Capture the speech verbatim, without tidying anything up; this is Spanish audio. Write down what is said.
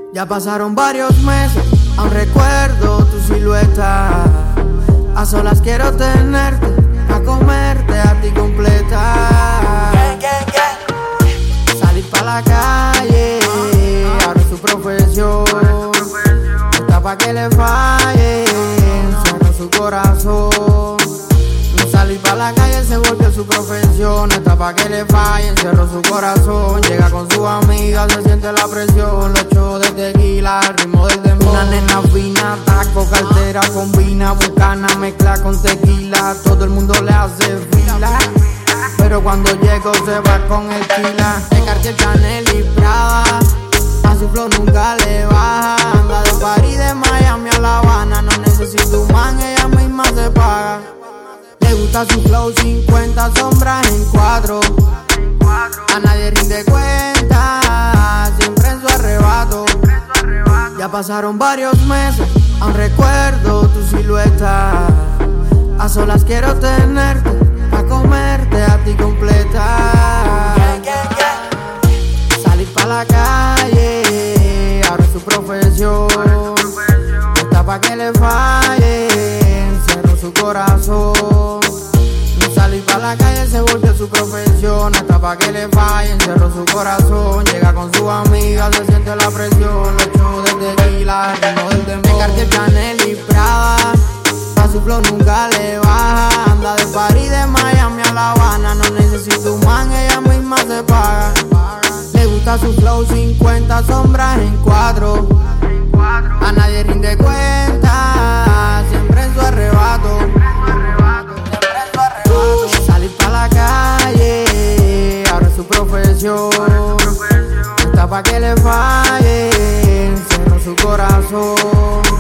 Ya pasaron varios meses, aún recuerdo tu silueta. A solas quiero tenerte, a comerte a ti completa. Salir pa' la calle, ahora es su profesión. Está pa' que le falle, cerró su corazón. Salir pa' la calle se volvió su profesión. Está pa' que le falle, cerró su corazón. Llega con su amiga, se siente la presión. Los shows de tequila, el ritmo del dembow. Una nena fina, taco, cartera, combina. Bucana, mezcla con tequila. Todo el mundo le hace fila, pero cuando llego se va con el Kila. De Cartier, Chanel y Prada, a su flow nunca le baja. Anda de París, de Miami a La Habana. No necesito un man, ella misma se paga. Le gusta su flow, cincuenta sombras en cuatro. A nadie rinde cuenta, siempre en su arrebato. Ya pasaron varios meses, aún recuerdo tu silueta. A solas quiero tenerte, a comerte a ti completa. Salir pa' la calle, ahora es su profesión. Está pa' que le falle, cerró su corazón. Salir pa' la calle se volvió su profesión. Está pa' que le falle, cerró su corazón. Llega con su amiga, se siente la presión. Los shows de tequila, el ritmo del dembow. De Cartier, Chanel y Prada, a su flow nunca le baja. Anda de París, de Miami a La Habana. No necesita un man, ella misma se paga. Le gusta su flow, cincuenta sombras en cuatro. A nadie rinde cuenta, siempre en su arrebato. Salir pa' la calle, ahora es su profesión. Está pa' que le falle, cerró su corazón.